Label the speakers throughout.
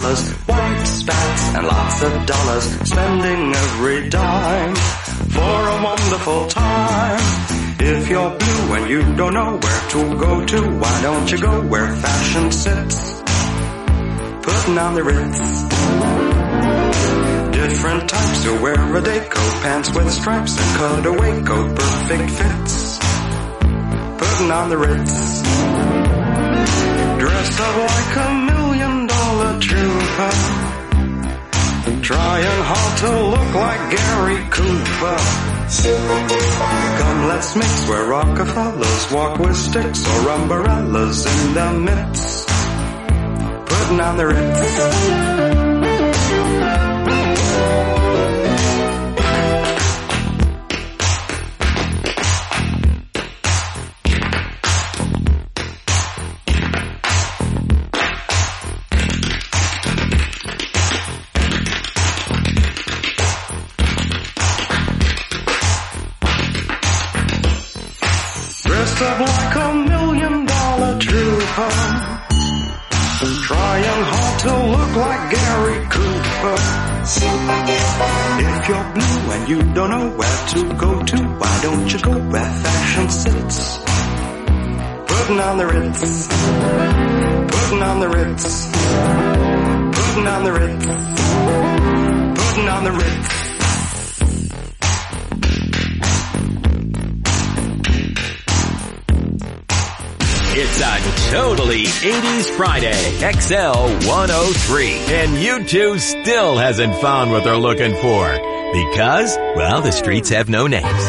Speaker 1: colors, white spats and lots of dollars, spending every dime for a wonderful time. If you're blue and you don't know where to go to, why don't you go where fashion sits, putting on the Ritz. Different types who wear a day coat, pants with stripes and cutaway coat, perfect fits, putting on the Ritz. Dressed up like $1 million trooper, trying hard to look like Gary Cooper. Come, let's mix where Rockefellers walk with sticks or umbrellas in their midst, putting on the Ritz. Dressed up like $1 million trooper, trying hard to look like Gary Cooper. If you're blue and you don't know where to go to, why don't you go where fashion sits, putting on the Ritz, putting on the Ritz, putting on the Ritz, putting on the Ritz.
Speaker 2: It's a totally 80s Friday, XL 103. And U2 still hasn't found what they're looking for. Because, well, the streets have no names.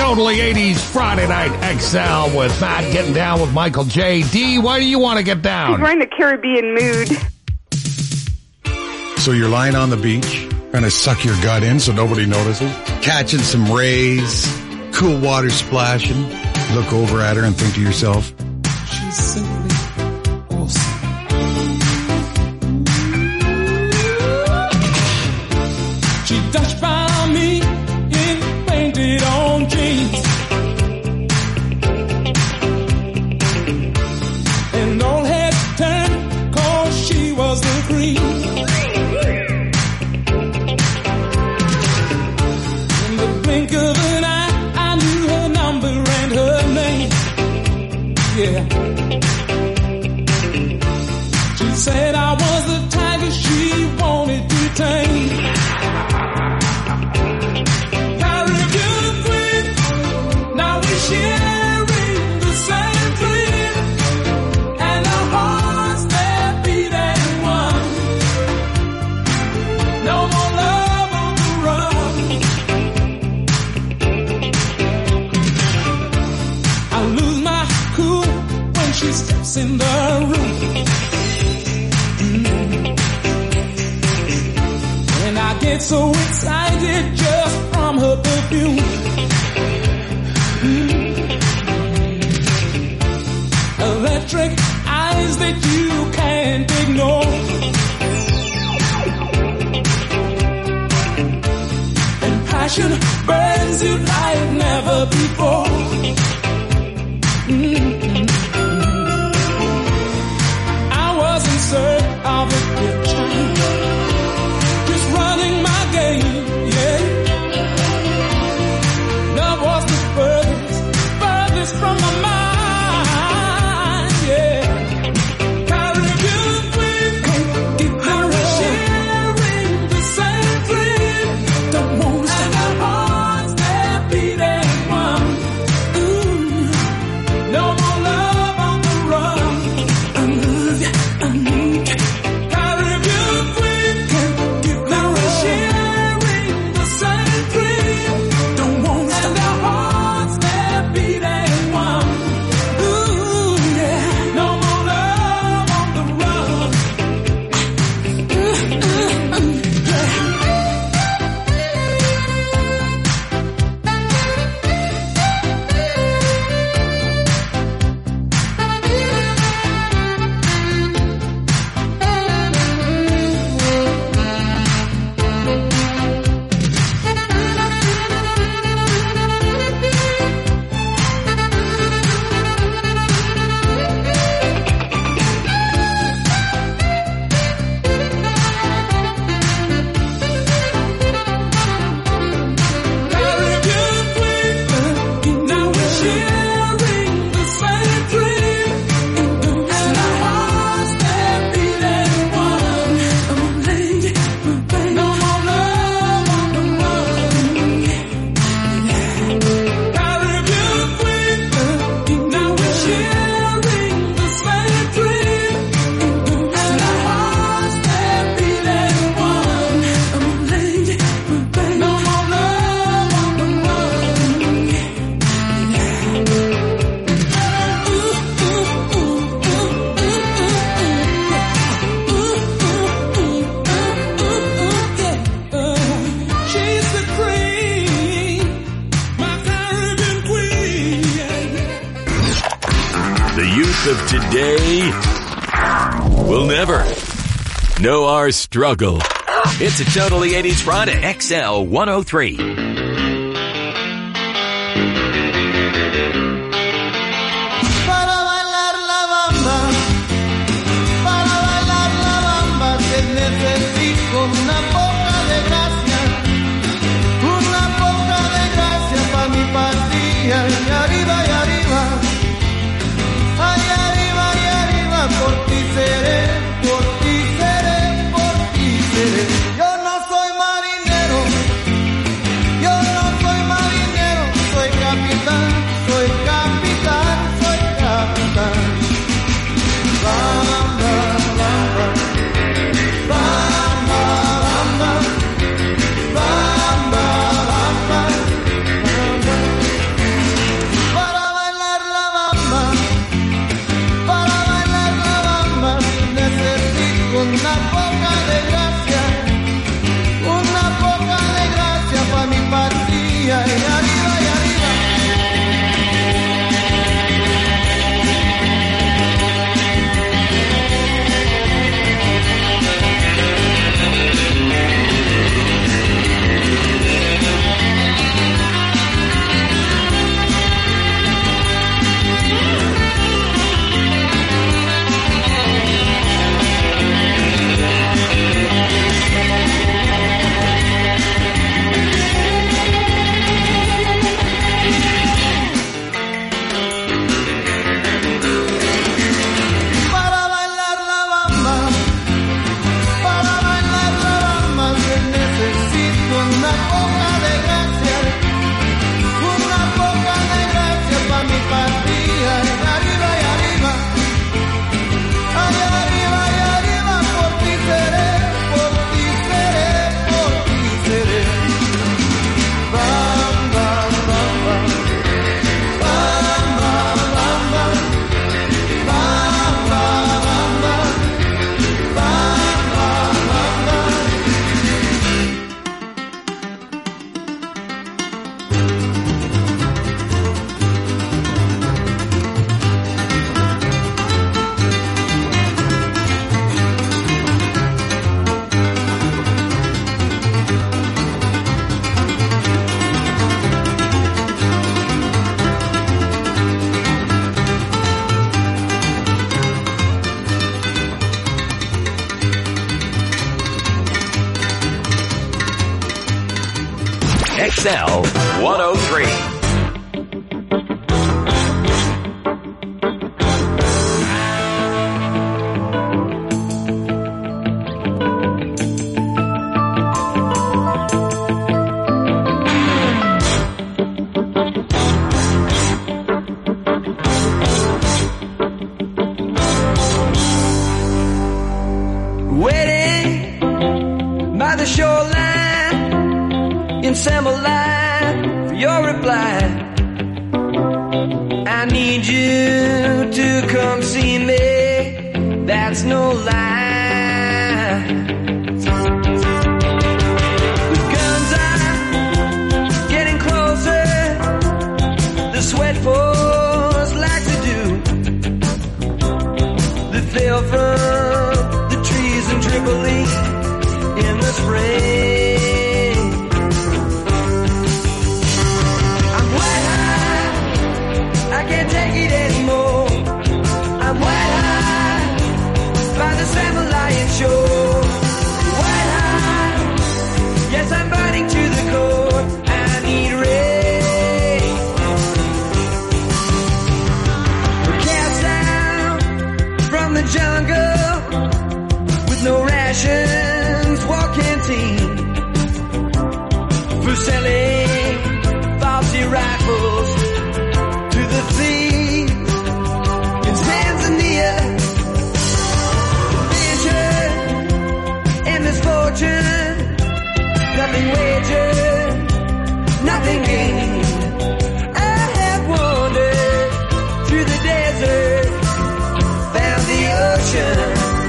Speaker 3: Totally 80s Friday Night XL with Matt getting down with Michael J. D, why do you want to get down?
Speaker 4: We're in a Caribbean mood.
Speaker 5: So you're lying on the beach, trying to suck your gut in so nobody notices, catching some rays, cool water splashing. Look over at her and think to yourself, she's simply awesome.
Speaker 6: She touched by me in painted on jeans, and all had turned 'cause she was the queen. In the blink of an eye, I knew her number and her name. Yeah. She said I was the tiger she wanted to tame. Caribbean queen, now we're sharing the same dream, and our hearts they're beating one. No more love on the run. I lose my cool when she steps in the room. And I get so excited just from her perfume. Electric eyes that you can't ignore. And passion burns you like never before. I was in search of a good time, just running my game, yeah. Love was the furthest from my mind, yeah. Caribbean queen, now we're sharing the same dream. Don't want to and our hearts they're beating one. Ooh, no more love on the run. I love you, I need you. Caribbean queen, now we're sharing the same dream. Don't want to and our hearts they're beating one. Ooh, yeah, no more love on the run. Caribbean queen, now we're sharing the same dream, and our hearts they're beating one. Oh, lady, no more love on the run. Caribbean queen, now we're sharing the same dream, and our hearts they're beating one. Oh, lady, no more love on the run. She's the queen, my Caribbean queen.
Speaker 2: The youth of today will never know our struggle. It's a Totally 80s Friday, XL 103.
Speaker 7: Para bailar la bamba te necesito una poca de gracia pa' mi patria. Y arriba, ay arriba, por ti seré. Yo no soy marinero, soy capitán, soy capitán.
Speaker 2: XL 103.
Speaker 4: Waiting by the shoreline in summer line for your reply. I need you to come see me. That's no lie. The guns are getting closer. The sweat falls like they do. They fell from Tripoli in the spring. I'm white high, I can't take it anymore. I'm white high by the Sam Lion shore. White high, yes I'm burning to the core. I need rain. We're cast down from the jungle. No rations, walk canteen for selling faulty rifles to the thieves in Tanzania. Venture and misfortune, nothing wagered, nothing gained. I have wandered through the desert, found the ocean.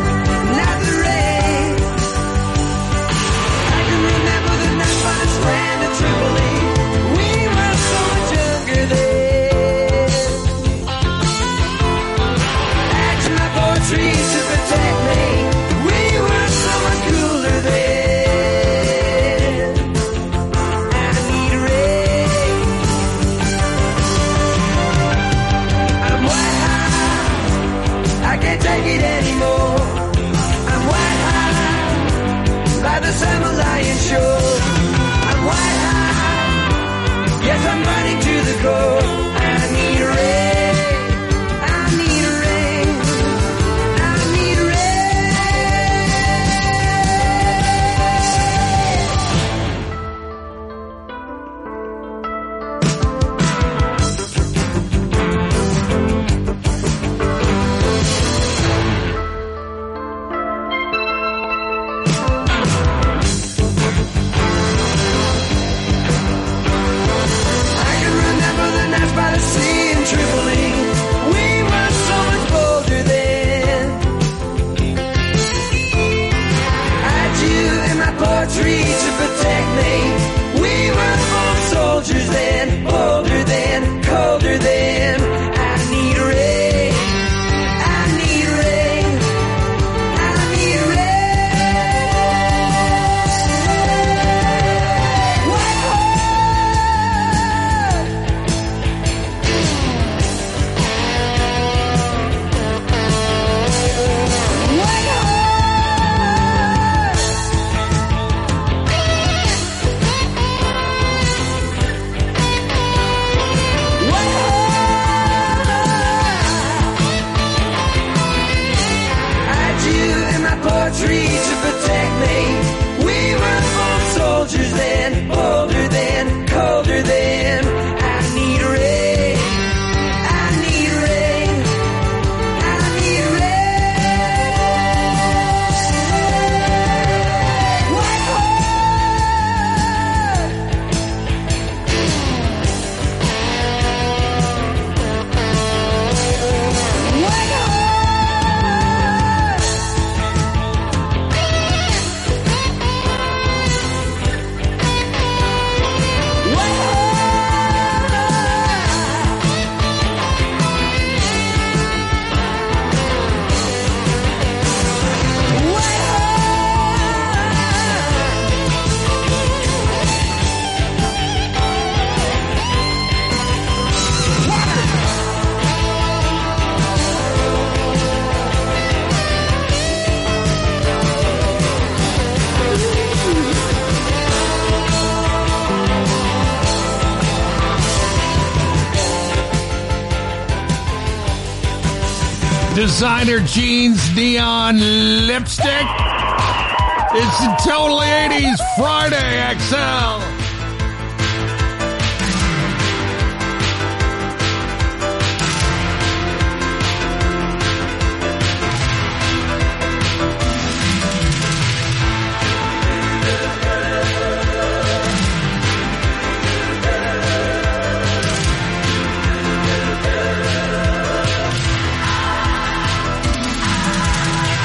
Speaker 4: Land of Tripoli, we were so much younger then. Action my poetry to protect me. We were so much cooler then. I need rain. I'm white high, I can't take it anymore. I'm white high by the Summer Lion shore. White high, yes I'm burning to the core. I need rain, I need rain, I need Tripoli, we were so much bolder then. I had you in my poetry to protect me. We were both soldiers then, bolder then, colder then. I need rain, I need rain, I need rain. White
Speaker 3: designer jeans, neon lipstick. It's the Totally 80s Friday XL.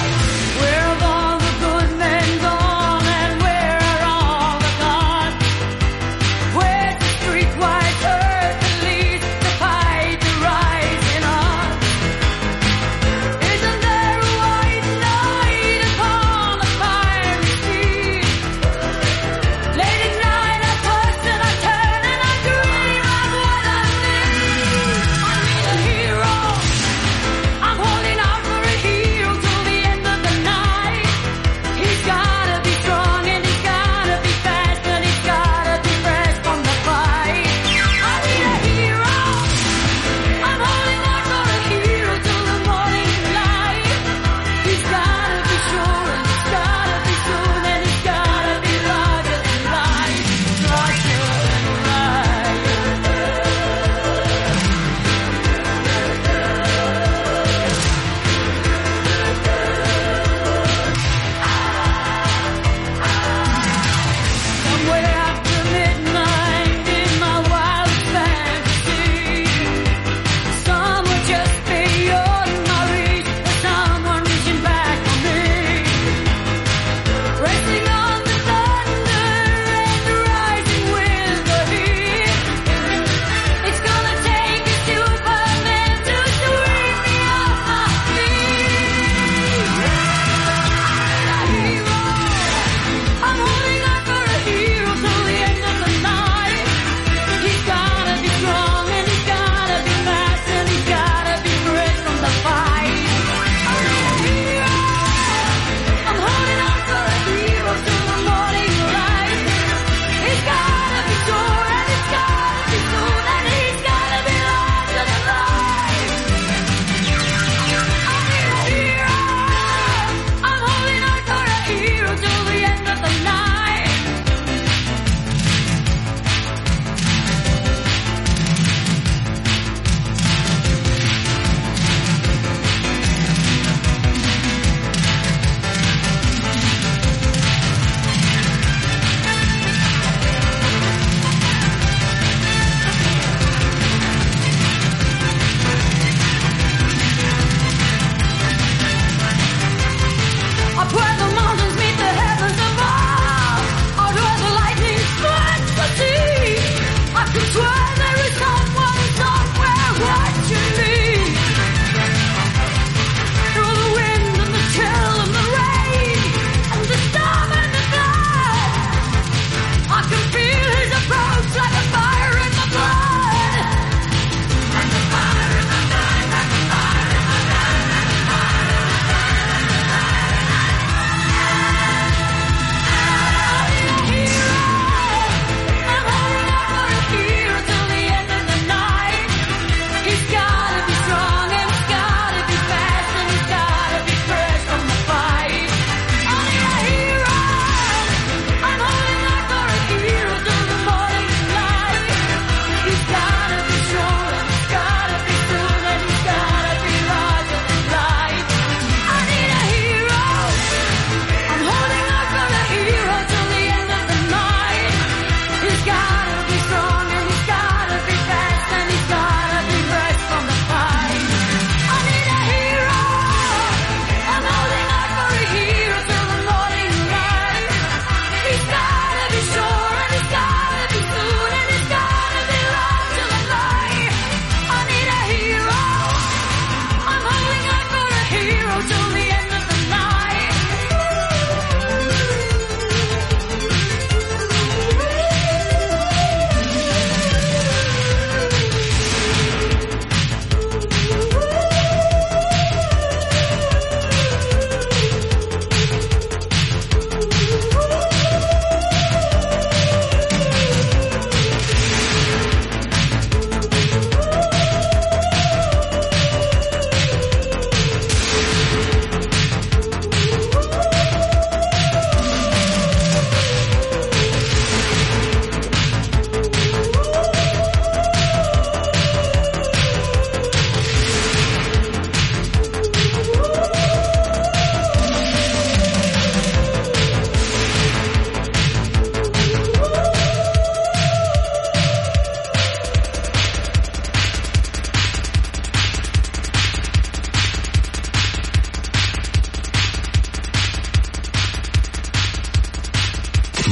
Speaker 6: Where have all the good men gone, and where are all the gods?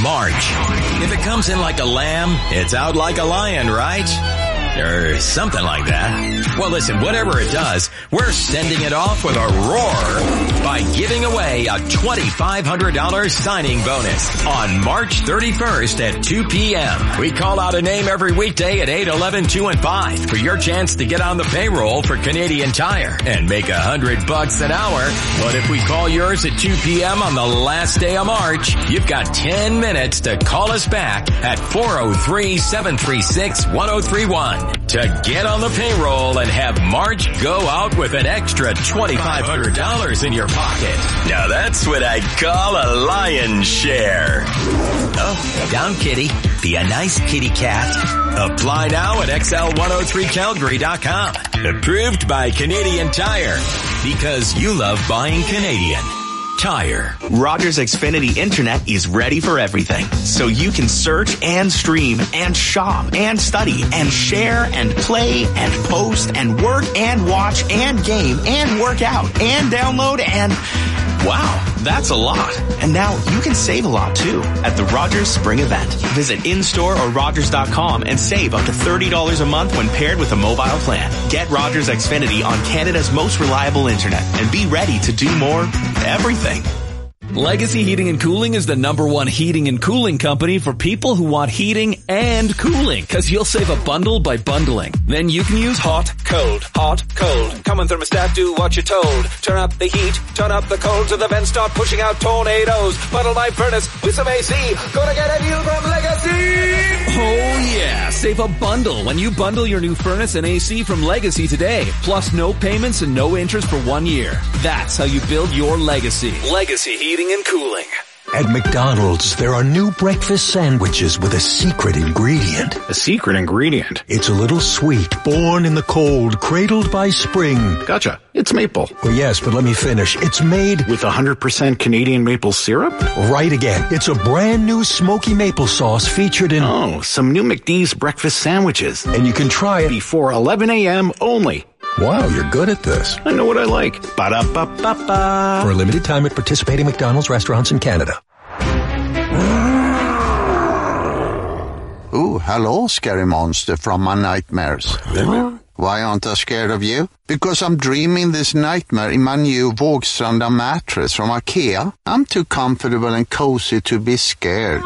Speaker 2: March. If it comes in like a lamb, it's out like a lion, right? Or something like that. Well, listen, whatever it does, we're sending it off with a roar by giving away a $2,500 signing bonus on March 31st at 2 p.m. We call out a name every weekday at 8, 11, 2, and 5 for your chance to get on the payroll for Canadian Tire and make $100 an hour. But if we call yours at 2 p.m. on the last day of March, you've got 10 minutes to call us back at 403-736-1031 to get on the payroll and have March go out with an extra $2,500 in your pocket. Now that's what I call a lion's share. Oh, down kitty. Be a nice kitty cat. Apply now at XL103Calgary.com. Approved by Canadian Tire. Because you love buying Canadian Tire.
Speaker 8: Rogers Xfinity Internet is ready for everything. So you can search and stream and shop and study and share and play and post and work and watch and game and work out and download and... Wow, that's a lot. And now you can save a lot too at the Rogers Spring Event. Visit in-store or Rogers.com and save up to $30 a month when paired with a mobile plan. Get Rogers Xfinity on Canada's most reliable internet and be ready to do more everything.
Speaker 9: Legacy Heating and Cooling is the #1 heating and cooling company for people who want heating and cooling, because you'll save a bundle by bundling. Then you can use hot, cold. Come on, thermostat, do what you're told. Turn up the heat, turn up the cold, so the vents start pushing out tornadoes. Bundle my furnace with some AC. Gonna get a deal from Legacy! Oh yeah, save a bundle when you bundle your new furnace and AC from Legacy today. Plus no payments and no interest for 1 year. That's how you build your legacy. Legacy Heating and Cooling.
Speaker 10: At McDonald's, there are new breakfast sandwiches with a secret ingredient.
Speaker 11: A secret ingredient?
Speaker 10: It's a little sweet, born in the cold, cradled by spring.
Speaker 11: Gotcha. It's maple.
Speaker 10: Well, yes, but let me finish. It's made
Speaker 11: with 100% Canadian maple syrup?
Speaker 10: Right again. It's a brand new smoky maple sauce featured in...
Speaker 11: Oh, some new McD's breakfast sandwiches.
Speaker 10: And you can try it
Speaker 11: before 11 a.m. only.
Speaker 10: Wow, you're good at this.
Speaker 11: I know what I like. Ba-da-ba-ba-ba.
Speaker 10: For a limited time at participating McDonald's restaurants in Canada.
Speaker 12: Oh, hello, scary monster from my nightmares. Why aren't I scared of you? Because I'm dreaming this nightmare in my new Vågstranda mattress from IKEA. I'm too comfortable and cozy to be scared.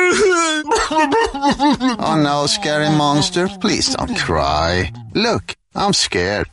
Speaker 12: Oh no, scary monster, please don't cry. Look, I'm scared.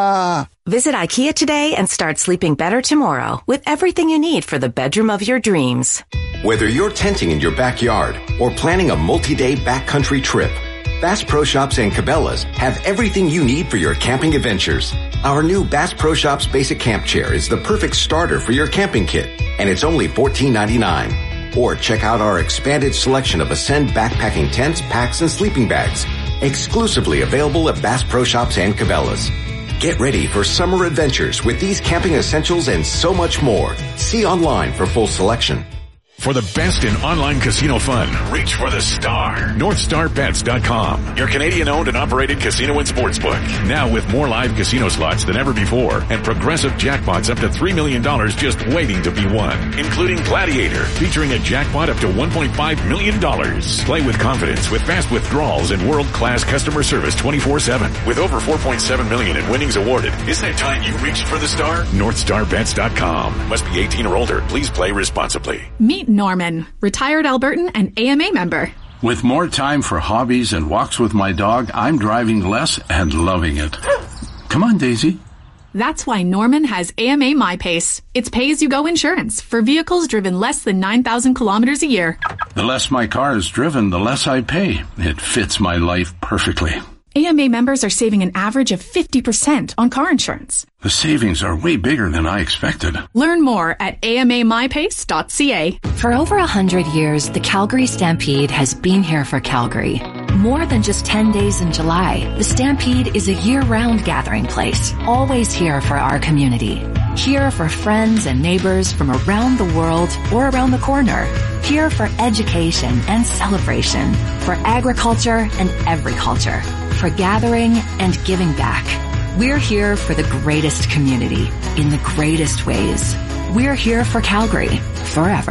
Speaker 13: Visit IKEA today and start sleeping better tomorrow with everything you need for the bedroom of your dreams.
Speaker 14: Whether you're tenting in your backyard or planning a multi-day backcountry trip, Bass Pro Shops and Cabela's have everything you need for your camping adventures. Our new Bass Pro Shops Basic Camp Chair is the perfect starter for your camping kit, and it's only $14.99. Or check out our expanded selection of Ascend backpacking tents, packs, and sleeping bags, exclusively available at Bass Pro Shops and Cabela's. Get ready for summer adventures with these camping essentials and so much more. See online for full selection.
Speaker 15: For the best in online casino fun, reach for the star. NorthstarBets.com, your Canadian-owned and operated casino and sportsbook. Now with more live casino slots than ever before and progressive jackpots up to $3 million just waiting to be won, including Gladiator, featuring a jackpot up to $1.5 million. Play with confidence with fast withdrawals and world-class customer service 24/7. With over $4.7 million in winnings awarded, isn't it time you reached for the star? NorthstarBets.com. Must be 18 or older. Please play responsibly.
Speaker 16: Meet Norman, retired Albertan and AMA member.
Speaker 17: With more time for hobbies and walks with my dog, I'm driving less and loving it. Come on, Daisy.
Speaker 16: That's why Norman has AMA MyPace. It's pay-as-you-go insurance for vehicles driven less than 9,000 kilometers a year.
Speaker 17: The less my car is driven, the less I pay. It fits my life perfectly.
Speaker 16: AMA members are saving an average of 50% on car insurance.
Speaker 17: The savings are way bigger than I expected.
Speaker 16: Learn more at amamypace.ca.
Speaker 18: For over 100 years, the Calgary Stampede has been here for Calgary. More than just 10 days in July, the Stampede is a year-round gathering place, always here for our community. Here for friends and neighbors from around the world or around the corner. Here for education and celebration, for agriculture and every culture, for gathering and giving back. We're here for the greatest community in the greatest ways. We're here for Calgary forever.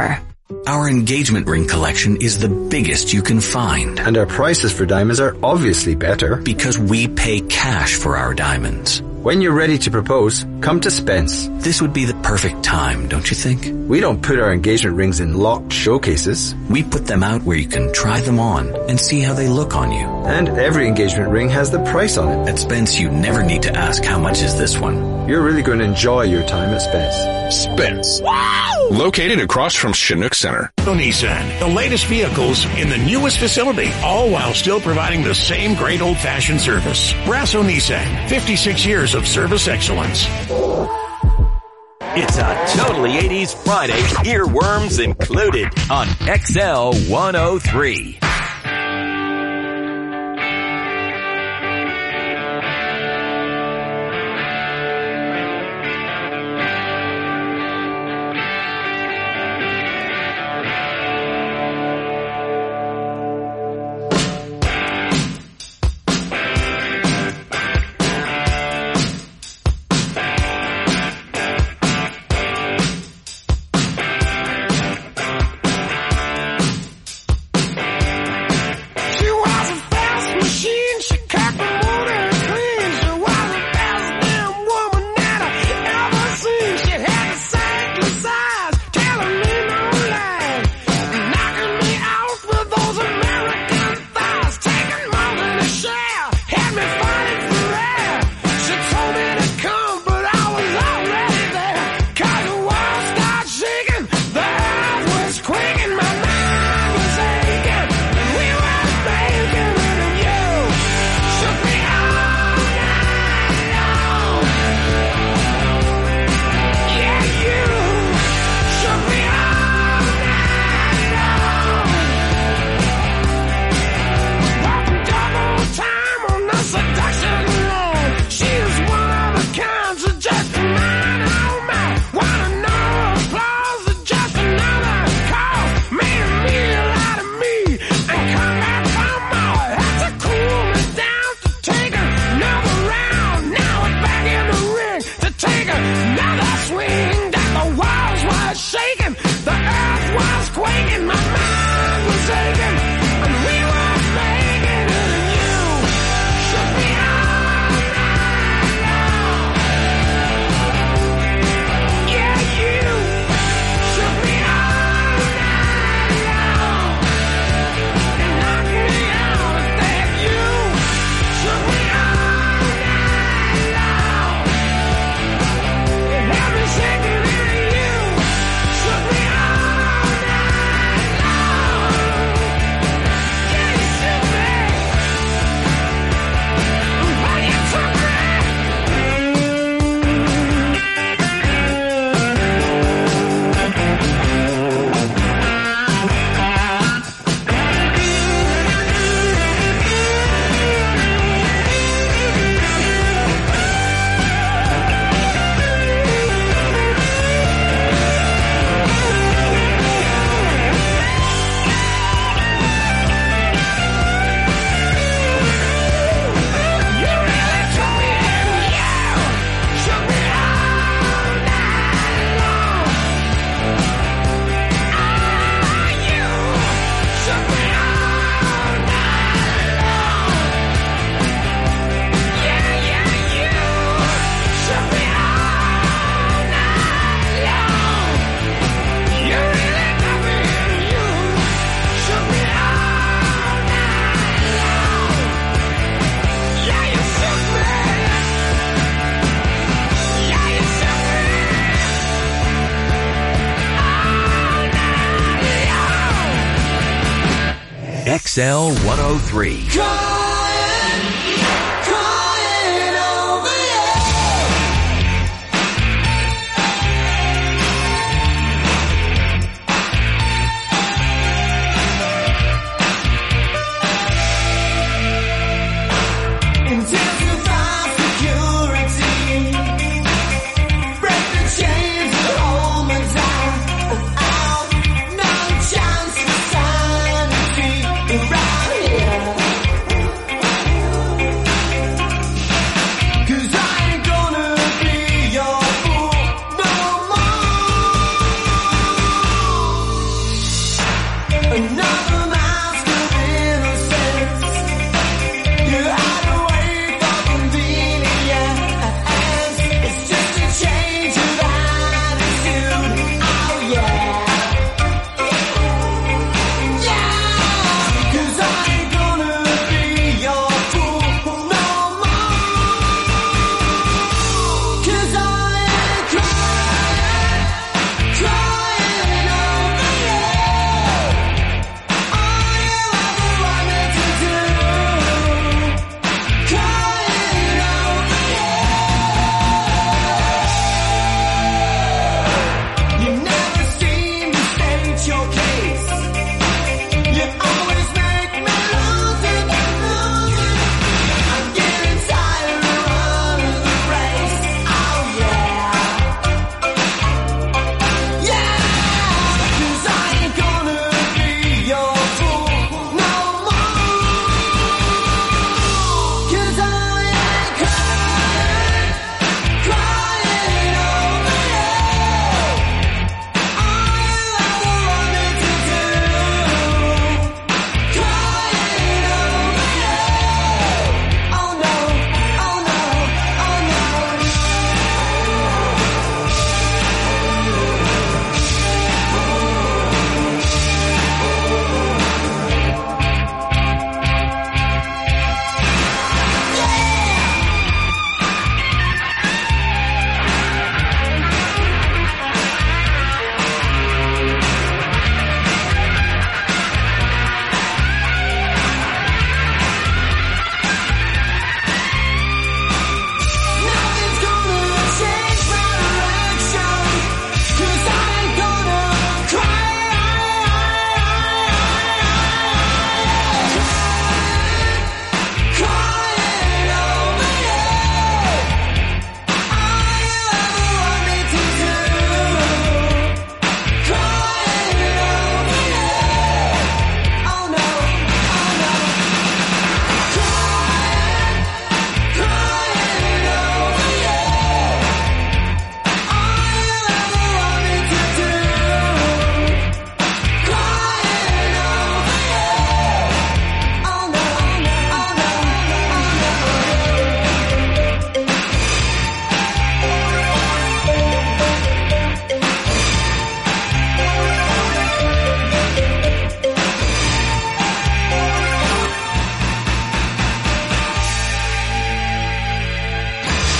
Speaker 19: Our engagement ring collection is the biggest you can find.
Speaker 20: And our prices for diamonds are obviously better.
Speaker 19: Because we pay cash for our diamonds.
Speaker 20: When you're ready to propose, come to Spence.
Speaker 19: This would be the perfect time, don't you think?
Speaker 20: We don't put our engagement rings in locked showcases.
Speaker 19: We put them out where you can try them on and see how they look on you.
Speaker 20: And every engagement ring has the price on it.
Speaker 19: At Spence, you never need to ask how much is this one.
Speaker 20: You're really going to enjoy your time at Spence.
Speaker 21: Spence. Wow! Located across from Chinook Center.
Speaker 22: Nissan, the latest vehicles in the newest facility, all while still providing the same great old-fashioned service. Brasso Nissan, 56 years of service excellence.
Speaker 2: It's a totally 80s Friday, earworms included, on XL 103. XL 103.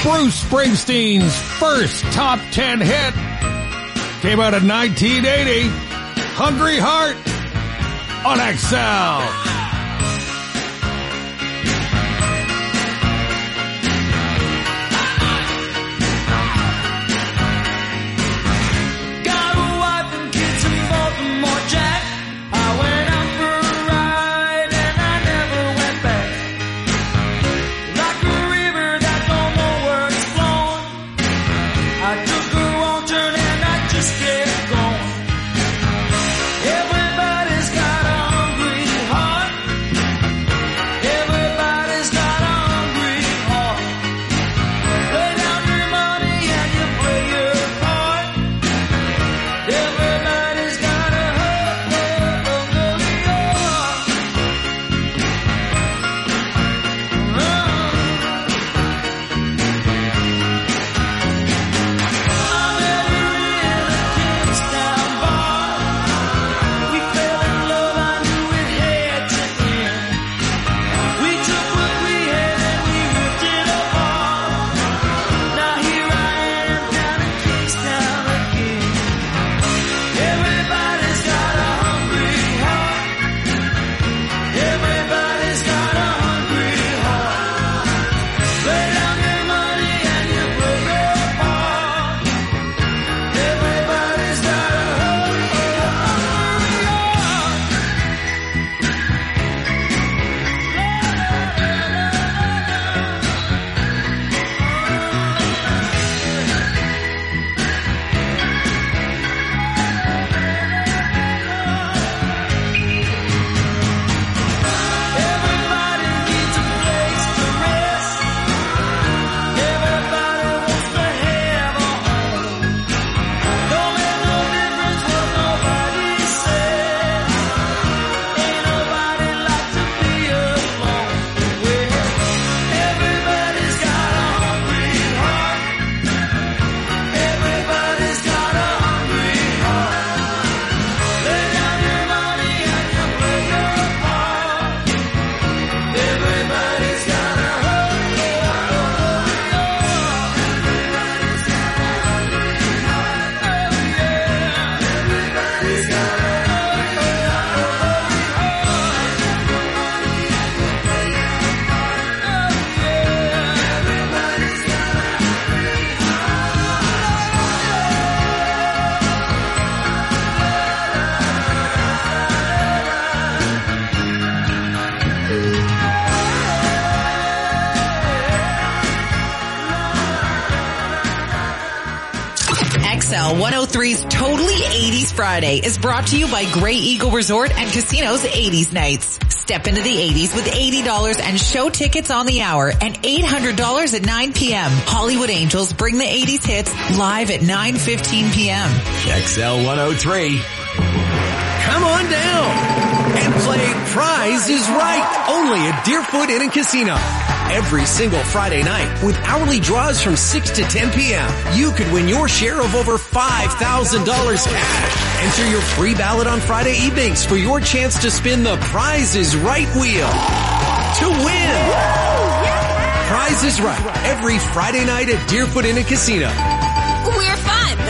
Speaker 3: Bruce Springsteen's first top 10 hit came out in 1980. Hungry Heart on XL.
Speaker 1: XL 103's Totally 80s Friday is brought to you by Grey Eagle Resort and Casino's 80s Nights. Step into the 80s with $80 and show tickets on the hour and $800 at 9 p.m. Hollywood Angels bring the 80s hits live at 9:15 p.m.
Speaker 2: XL 103.
Speaker 5: Come on down and play Prize is Right, only at Deerfoot Inn and Casino. Every single Friday night with hourly draws from 6 to 10 p.m. You could win your share of over $5,000 cash. Enter your free ballot on Friday evenings for your chance to spin the Prize is Right wheel to win. Prize is Right every Friday night at Deerfoot Inn and Casino.
Speaker 23: We're fun.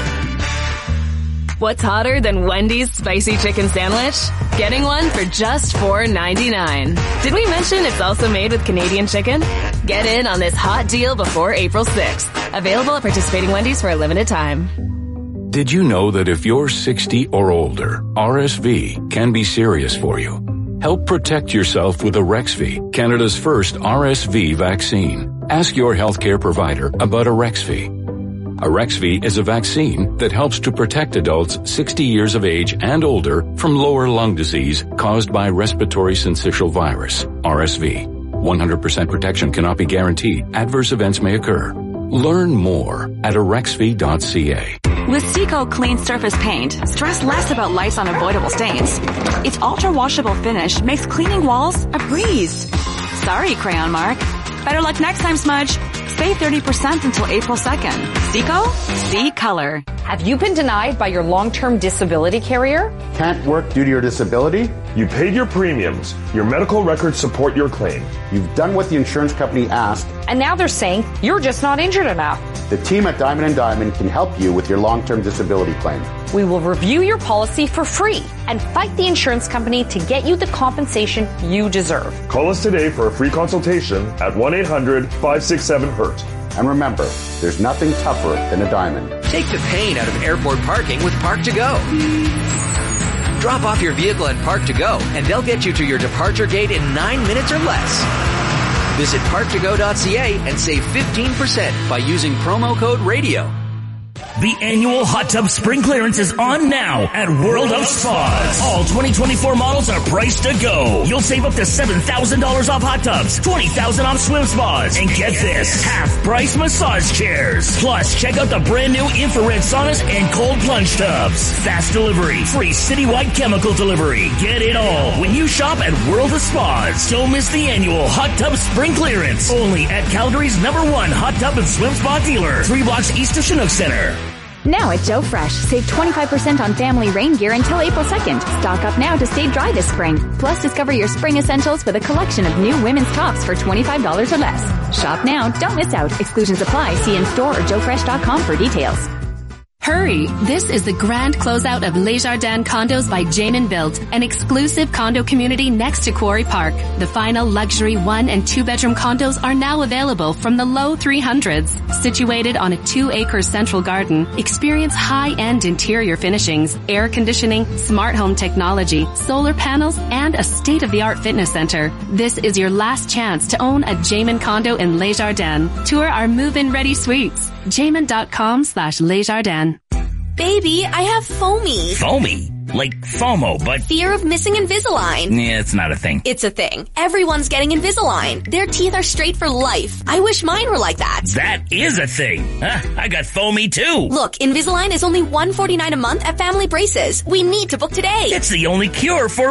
Speaker 23: What's hotter than Wendy's spicy chicken sandwich? Getting one for just $4.99. Did we mention it's also made with Canadian chicken? Get in on this hot deal before April 6th. Available at participating Wendy's for a limited time.
Speaker 15: Did you know that if you're 60 or older, RSV can be serious for you? Help protect yourself with Arexvy, Canada's first RSV vaccine. Ask your healthcare provider about Arexvy. Arexvy is a vaccine that helps to protect adults 60 years of age and older from lower lung disease caused by respiratory syncytial virus, RSV. 100% protection cannot be guaranteed. Adverse events may occur. Learn more at arexvy.ca.
Speaker 24: With Seco Clean Surface Paint, stress less about life's unavoidable stains. Its ultra-washable finish makes cleaning walls a breeze. Sorry, Crayon Mark. Better luck next time, Smudge. Save 30% until April 2nd. Seco? See color.
Speaker 4: Have you been denied by your long-term disability carrier?
Speaker 6: Can't work due to your disability?
Speaker 7: You paid your premiums. Your medical records support your claim.
Speaker 6: You've done what the insurance company asked.
Speaker 4: And now they're saying you're just not injured enough.
Speaker 6: The team at Diamond & Diamond can help you with your long-term disability claim.
Speaker 4: We will review your policy for free and fight the insurance company to get you the compensation you deserve.
Speaker 7: Call us today for a free consultation at 1-800-567-HURT.
Speaker 6: And remember, there's nothing tougher than a diamond.
Speaker 8: Take the pain out of airport parking with Park to Go. Drop off your vehicle at Park to Go, and they'll get you to your departure gate in 9 minutes or less. Visit parktogo.ca and save 15% by using promo code RADIO.
Speaker 25: The annual hot tub spring clearance is on now at World of Spas. All 2024 models are priced to go. You'll save up to $7,000 off hot tubs, $20,000 off swim spas, and get this, half-price massage chairs. Plus, check out the brand new infrared saunas and cold plunge tubs. Fast delivery, free citywide chemical delivery. Get it all when you shop at World of Spas. Don't miss the annual hot tub spring clearance. Only at Calgary's #1 hot tub and swim spa dealer, 3 blocks east of Chinook Center.
Speaker 26: Now at Joe Fresh, save 25% on family rain gear until April 2nd. Stock up now to stay dry this spring. Plus, discover your spring essentials with a collection of new women's tops for $25 or less. Shop now, don't miss out. Exclusions apply. See in-store or joefresh.com for details.
Speaker 27: Hurry! This is the grand closeout of Les Jardins Condos by Jamin Built, an exclusive condo community next to Quarry Park. The final luxury 1- and 2-bedroom condos are now available from the low 300s. Situated on a 2-acre central garden, experience high-end interior finishings, air conditioning, smart home technology, solar panels, and a state-of-the-art fitness center. This is your last chance to own a Jamin condo in Les Jardins. Tour our move-in ready suites. Jamin.com/Les Jardins.
Speaker 28: Baby, I have foamy.
Speaker 25: Foamy? Like FOMO, but...
Speaker 28: Fear of missing Invisalign.
Speaker 25: Yeah, it's not a thing.
Speaker 28: It's a thing. Everyone's getting Invisalign. Their teeth are straight for life. I wish mine were like that.
Speaker 25: That is a thing. I got foamy too.
Speaker 28: Look, Invisalign is only $149 a month at Family Braces. We need to book today.
Speaker 25: It's the only cure for...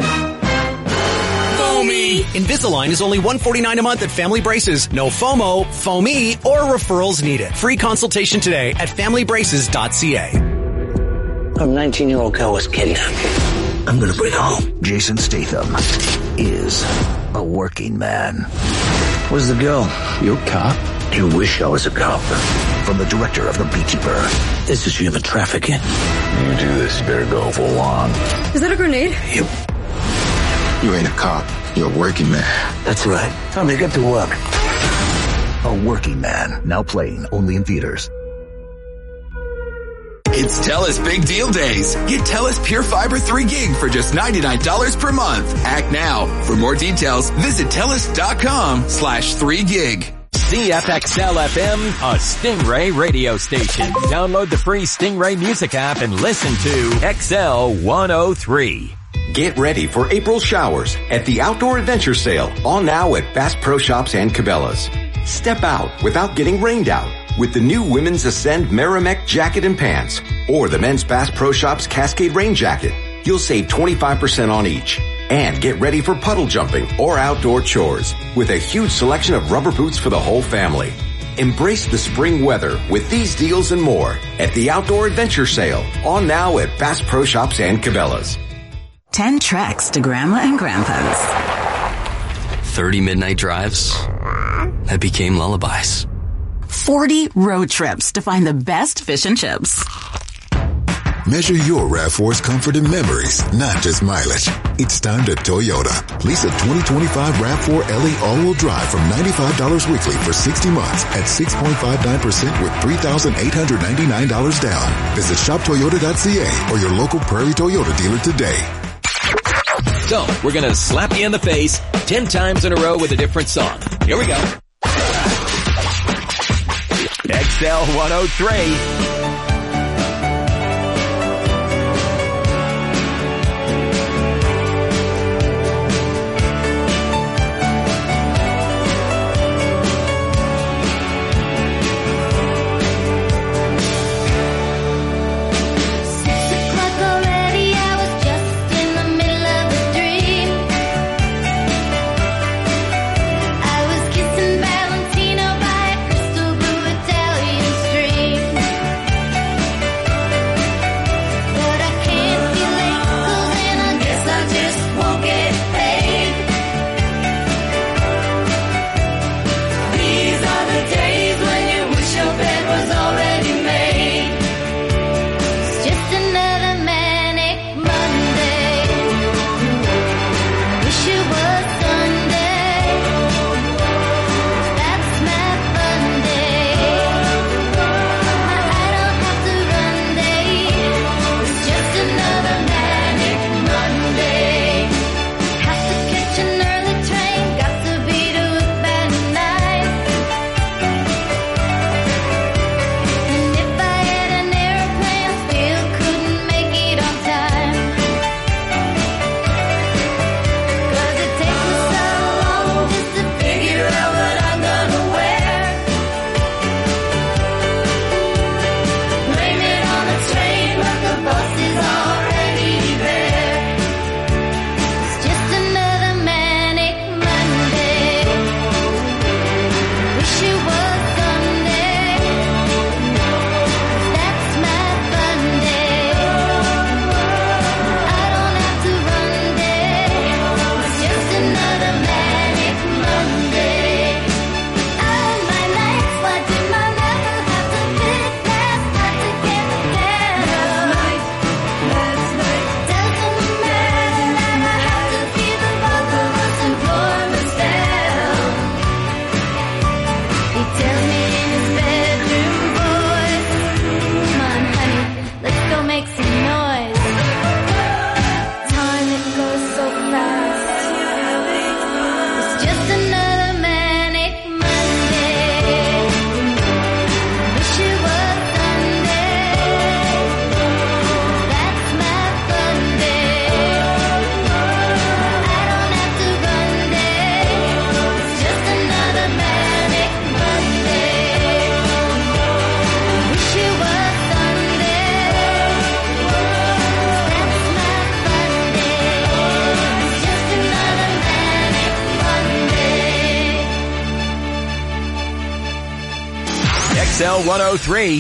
Speaker 25: foamy.
Speaker 5: Invisalign is only $149 a month at Family Braces. No FOMO, foamy, or referrals needed. Free consultation today at familybraces.ca.
Speaker 29: A 19-year-old girl was kidnapped. I'm gonna bring home. Jason Statham is a working man. Where's the girl? You a cop? You wish I was a cop. From the director of The Beekeeper. This is human trafficking. You do this, you better go full on.
Speaker 28: Is that a grenade?
Speaker 29: You ain't a cop. You're a working man. That's right. Time to get to work. A Working Man. Now playing only in theaters.
Speaker 30: It's TELUS Big Deal Days. Get TELUS Pure Fiber 3 Gig for just $99 per month. Act now. For more details, visit TELUS.com/3gig.
Speaker 2: CFXL FM, a Stingray radio station. Download the free Stingray music app and listen to XL 103.
Speaker 14: Get ready for April showers at the Outdoor Adventure Sale, all now at Bass Pro Shops and Cabela's. Step out without getting rained out with the new Women's Ascend Merrimack jacket and pants or the men's Bass Pro Shops Cascade Rain jacket. You'll save 25% on each. And get ready for puddle jumping or outdoor chores with a huge selection of rubber boots for the whole family. Embrace the spring weather with these deals and more at the Outdoor Adventure Sale, on now at Bass Pro Shops and Cabela's.
Speaker 31: 10 treks to Grandma and Grandpa's.
Speaker 19: 30 midnight drives that became lullabies.
Speaker 31: 40 road trips to find the best fish and chips.
Speaker 32: Measure your RAV4's comfort and memories, not just mileage. It's time to Toyota. Lease a 2025 RAV4 LE all-wheel drive from $95 weekly for 60 months at 6.59% with $3,899 down. Visit shoptoyota.ca or your local Prairie Toyota dealer today.
Speaker 2: So, we're gonna slap you in the face 10 times in a row with a different song. Here we go. XL 103.
Speaker 33: Crystal
Speaker 2: XL 103.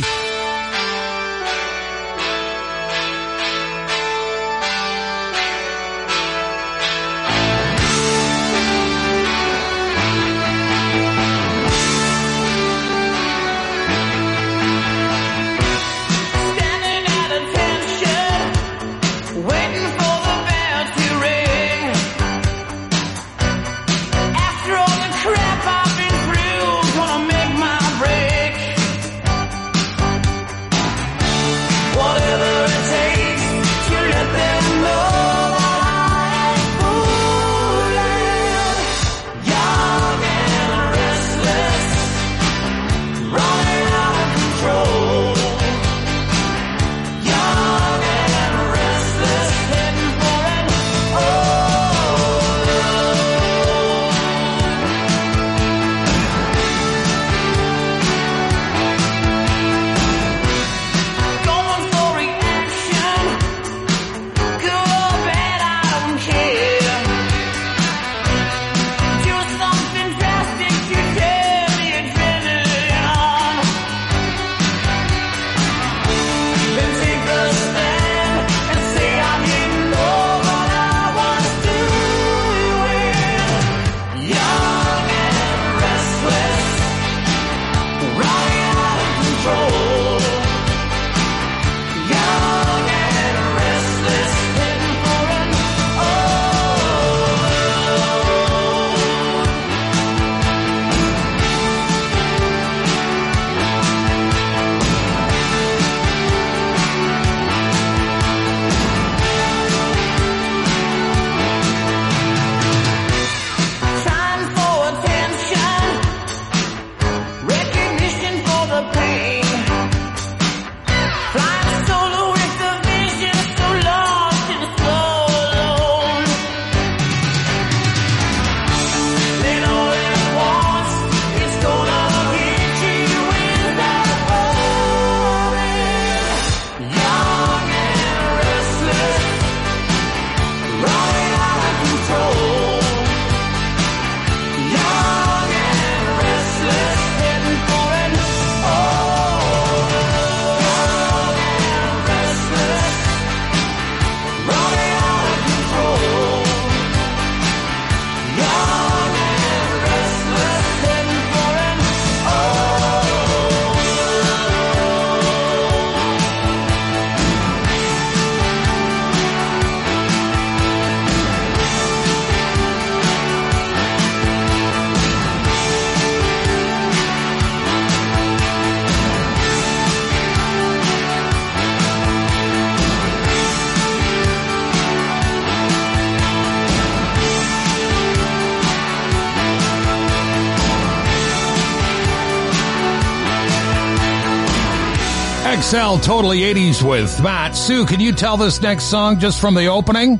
Speaker 3: XL Totally 80s with Matt. Sue, can you tell this next song just from the opening?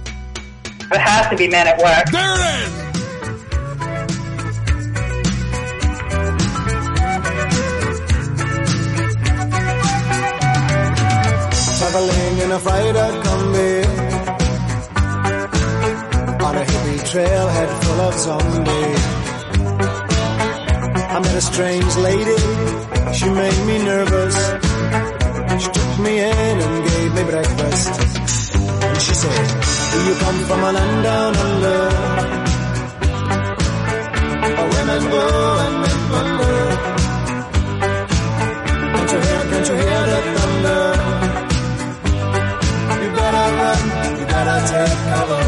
Speaker 9: It has to be Men at Work.
Speaker 3: There it is!
Speaker 10: Traveling in a freighter combi on a hippie trailhead full of zombies. I met a strange lady, she made me nervous. She took me in and gave me breakfast. And she said, do you come from a land down under? Where women go and men wonder. Can't you hear the thunder? You better run, you better take cover.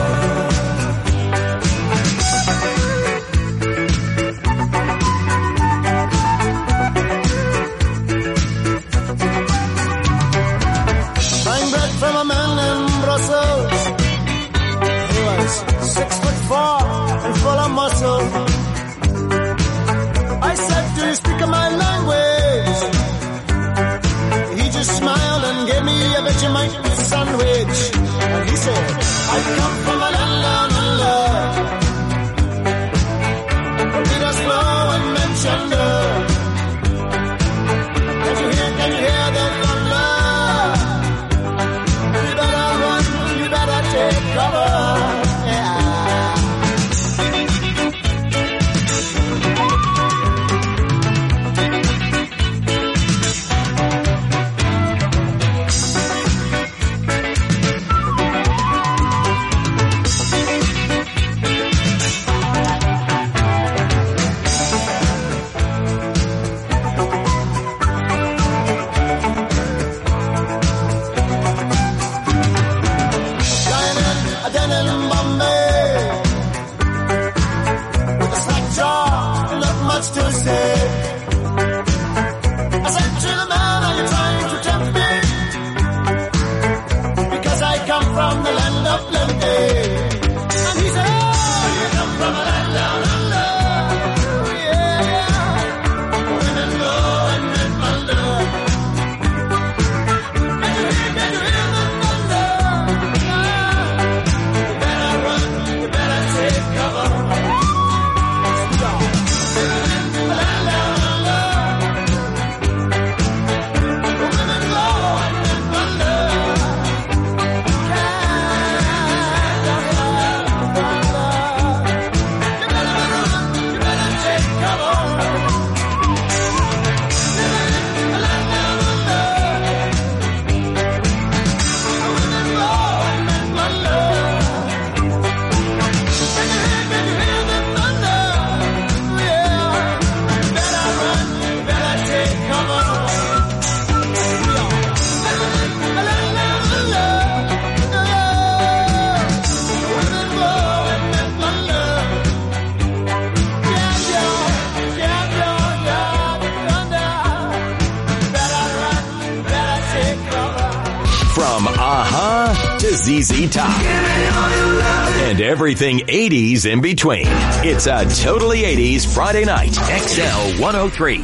Speaker 2: ZZ Top. And everything 80s in between. It's a Totally 80s Friday night. XL 103.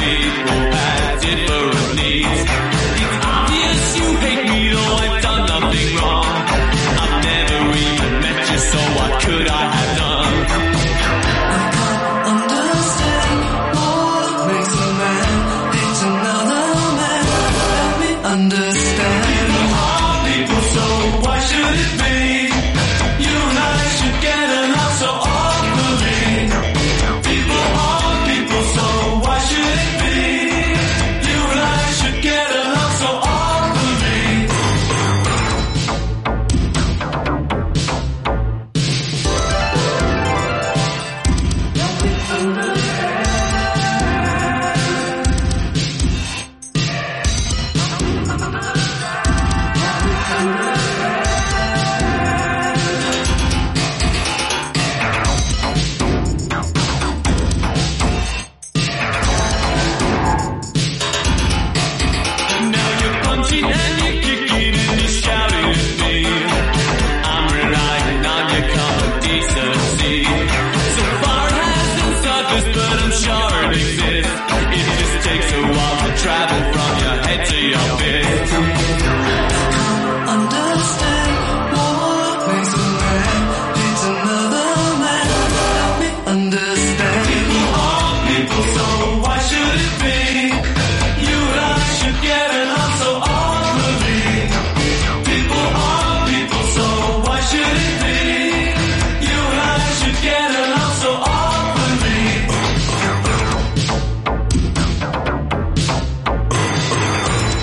Speaker 1: people.